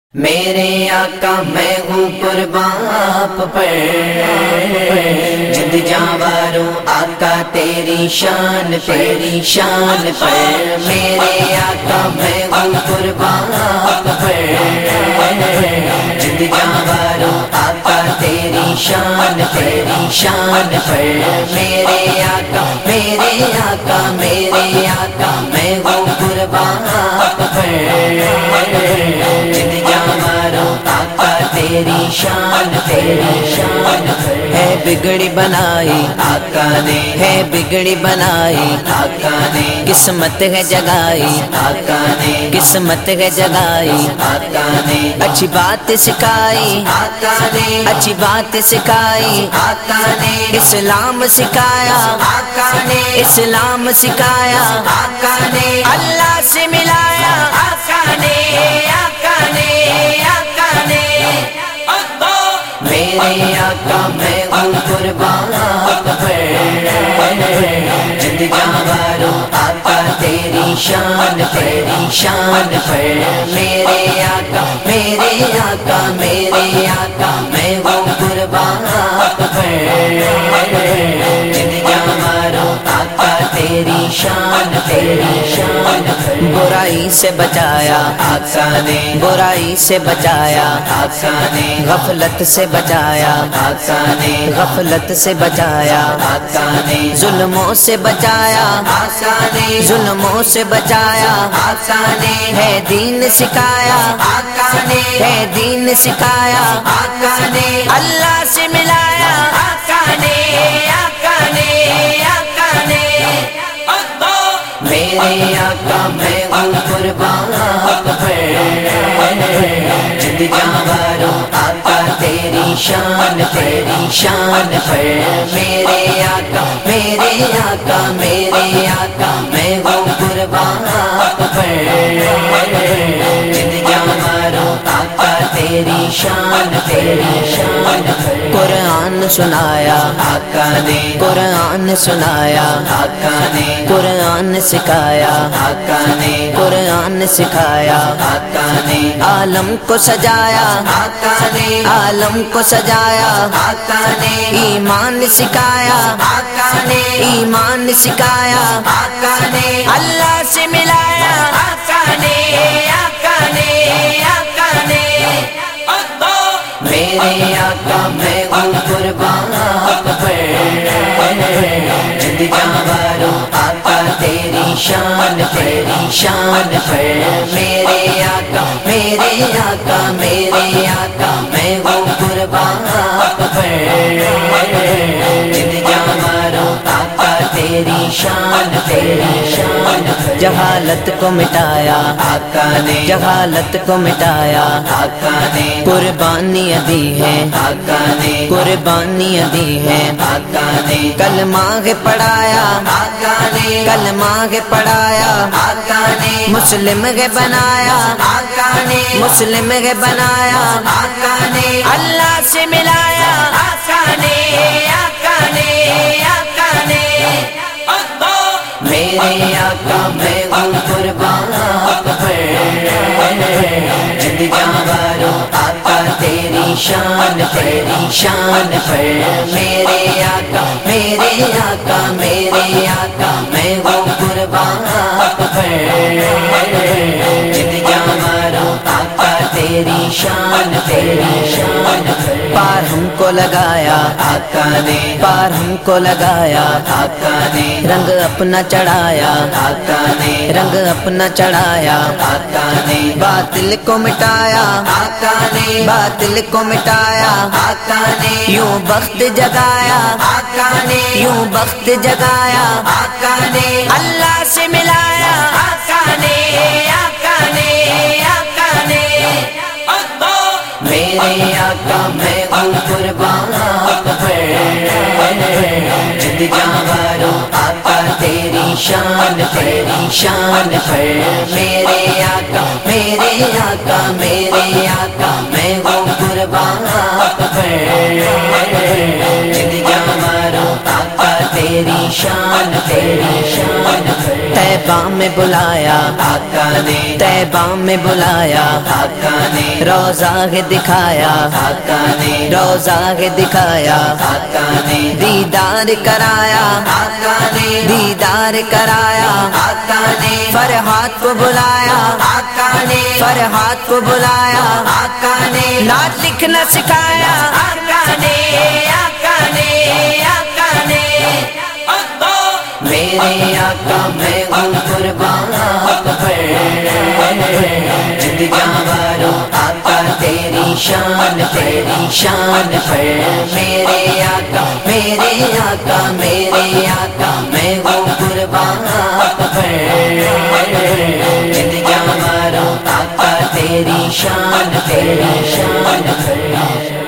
میرے آقا میں ہوں قربان آپ پر، جد جانوروں آقا تیری شان تیری شان پر۔ میرے آقا میں ہوں قربان آپ پر، جد جانوروں آقا تیری شان تیری شان پر۔ میرے آقا میرے آقا میرے آقا میں ہوں قربان آپ پر، جد جانوروں آقا تیری شان ہے بگڑی بنائی آقا نے، ہے بگڑی بنائی آقا نے، قسمت ہے جگائی آقا نے، قسمت ہے جگائی آقا نے، اچھی بات سکھائی آقا نے، اچھی بات سکھائی آقا نے، اسلام سکھایا آقا نے، اسلام سکھایا آقا نے، اللہ سے ملایا آقا نے، آقا نے، آقا نے۔ میرے آقا میں ہوں قربان آپ پر، جد جانوروں آقا تیری شان تیری شان پر۔ میرے آقا میرے آقا میرے آقا میں ہوں قربان آپ پر، جد جانوروں آقا تیری شان تیری شان پر۔ برائی سے بچایا آقا نے، برائی سے بچایا آقا نے، غفلت سے بچایا آقا نے، غفلت سے بچایا آقا نے، ظلموں سے بچایا آقا نے، ظلموں سے بچایا آقا نے، ہے دین سکھایا آقا نے، ہے دین سکھایا آقا نے، اللہ سے ملایا آقا نے، آقا نے، آقا نے۔ میرے آقا میں ہوں قربان آپ پر، جد جانوروں آقا تیری شان تیری شان پر۔ میرے آقا میرے آقا میرے آقا میں ہوں قربان آپ پر، جد جانوروں آقا تیری شان تیری شان پر۔ قرآن سنایا آقا نے، قرآن سنایا آقا نے، قرآن سکھایا آقا نے، قرآن سکھایا آقا نے، عالم کو سجایا آقا نے، عالم کو سجایا آقا نے، ایمان سکھایا آقا نے، ایمان سکھایا آقا نے، اللہ سے ملایا آقا نے، آقا نے، آقا نے۔ میرے آقا میں ہوں قربان آپ پر، جد جانوروں آقا تیری شان تیری شان پر۔ میرے آقا میرے آقا میرے آقا میں ہوں قربان آپ پر، جد جانوروں آقا تیری شان تیری شان پر۔ جہالت کو مٹایا آقا نے، جہالت کو مٹایا آقا نے، قربانیاں دی ہے آقا نے، قربانیاں دی ہے آقا نے، کلمہ ہے پڑھایا آقا نے، کلمہ ہے پڑھایا آقا نے، مسلم ہے بنایا آقا نے، مسلم ہے بنایا آقا نے، اللہ سے ملایا آقا نے، آقا نے، آقا نے۔ میرے آقا میں ہوں قربان آپ پر، جد جانوروں آقا تیری شان تیری شان پر۔ میرے آقا میرے آقا میرے آقا میں ہوں قربان آپ پر، جد جانوروں آقا تیری شان تیری شان پر۔ پار ہم کو لگایا آقا نے، پار ہم کو لگایا آقا نے، رنگ اپنا چڑھایا آقا نے، رنگ اپنا چڑھایا آقا نے، باطل کو مٹایا آقا نے، باطل کو مٹایا آقا نے، یوں بخت جگایا آقا نے، یوں بخت جگایا آقا نے، اللہ سے ملایا آقا نے، آقا نے، آقا نے۔ میرے آقا میں ہوں قربان آپ پر، جد جانوروں آقا تیری شان تیری شان پر۔ میرے آقا میرے آقا میرے آقا میں ہوں قربان آپ پر، جد جانوروں آقا تیری شان طیبہ میں بلایا آقا نے طیبہ میں بلایا آقا نے روضہ ہے دکھایا آقا نے روضہ ہے دکھایا آقا نے دیدار کرایا آقا نے دیدار کرایا آقا نے فرحات کو بلایا آقا نے فرحات کو بلایا آقا نے نعت لکھنا سکھایا آقا نے آقا نے آقا نے میرے آقا میں ہوں قربان آپ پر جد جانوروں آقا تیری شان پر میرے آقا میرے آقا میرے آقا میں ہوں قربان آپ پر جد جانوروں آقا تیری شان پر